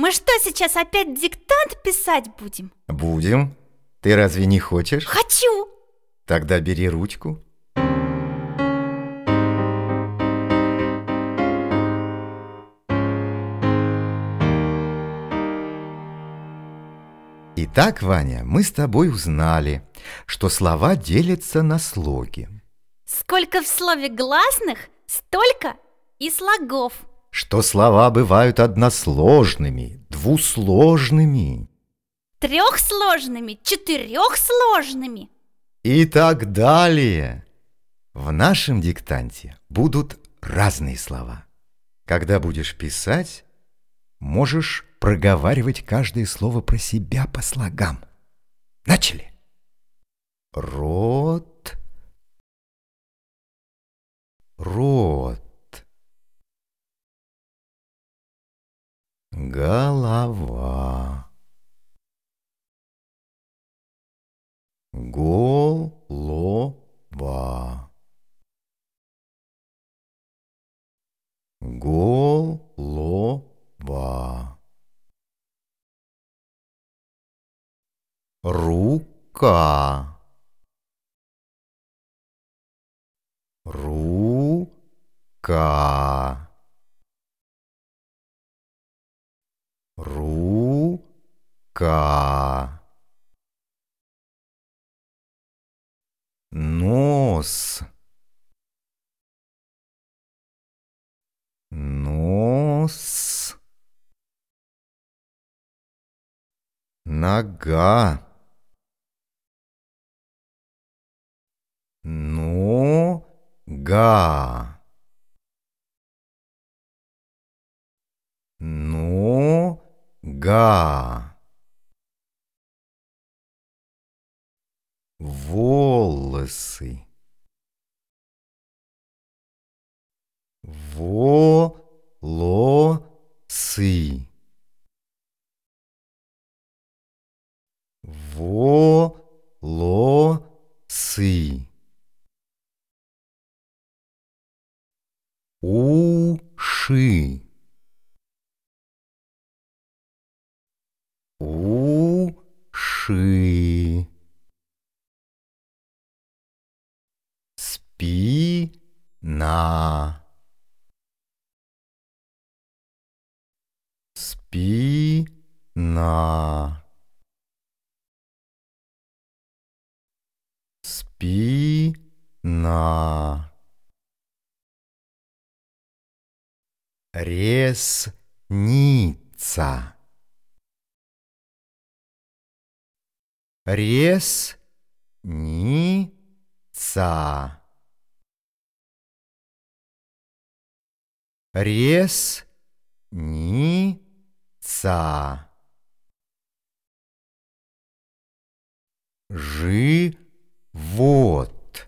Мы что, сейчас опять диктант писать будем? Будем. Ты разве не хочешь? Хочу! Тогда бери ручку. Итак, Ваня, мы с тобой узнали, что слова делятся на слоги. Сколько в слове гласных, столько и слогов. Что слова бывают односложными, двусложными Трехсложными, четырехсложными. и так далее. В нашем диктанте будут разные слова. Когда будешь писать, можешь проговаривать каждое слово про себя по слогам. Начали. Рот, рот. Голова, голова, голова. Рука, рука, рука. Нос, нос. Нога, нога, нога. Волосы, волосы, волосы. Уши, уши. Спина, спина, спина. Ресница, ресница, ресница. Живот,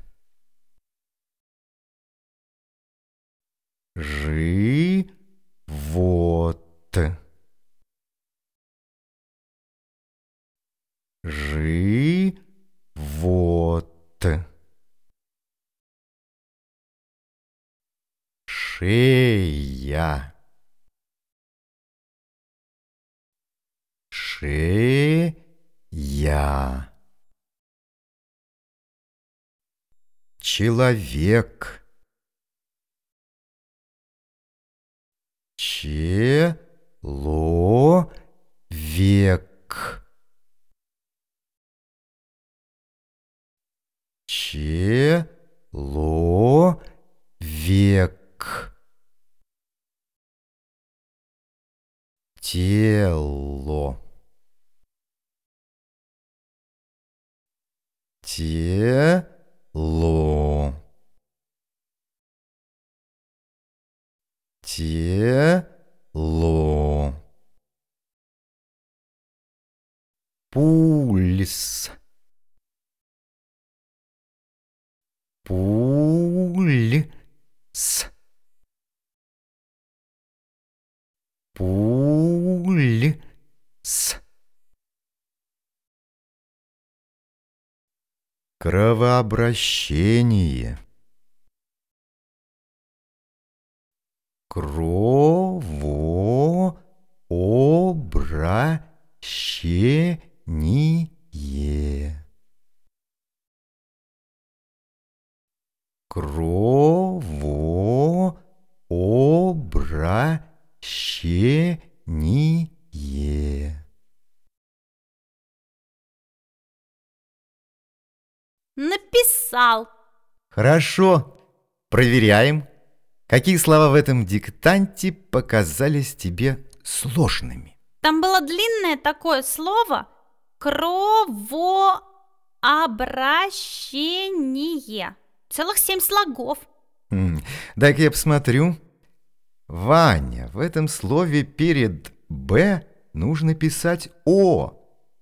живот, живот. Шея, шея. Человек, человек, человек. Тело, тело, тело. Пульс, пульс, пульс. Кровообращение, кровообращение. Обращение. Кровообращение. Написал. Хорошо. Проверяем. Какие слова в этом диктанте показались тебе сложными? Там было длинное такое слово кровообращение. Целых 7 слогов. Дай-ка я посмотрю. Ваня, в этом слове перед «б» нужно писать «о».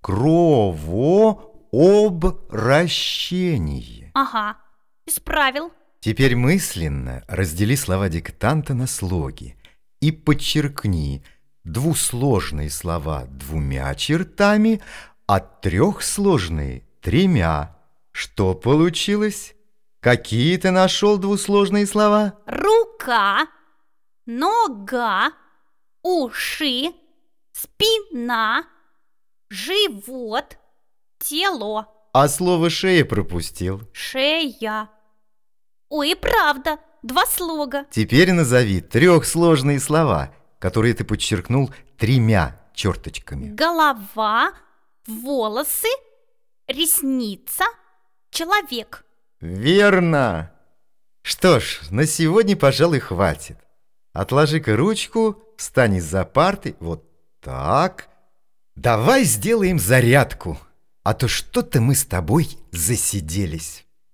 Кровообращение. Ага, исправил. Теперь мысленно раздели слова диктанта на слоги и подчеркни двусложные слова 2 чертами, а трехсложные 3. Что получилось? Какие ты нашел двусложные слова? Рука, нога, уши, спина, живот, тело. А слово «шея» пропустил. Шея. Ой, и правда, 2 слога. Теперь назови трехсложные слова, которые ты подчеркнул 3 черточками. Голова, волосы, ресница, человек. Верно! Что ж, на сегодня, пожалуй, хватит. Отложи-ка ручку, встань из-за парты, вот так. Давай сделаем зарядку, а то что-то мы с тобой засиделись.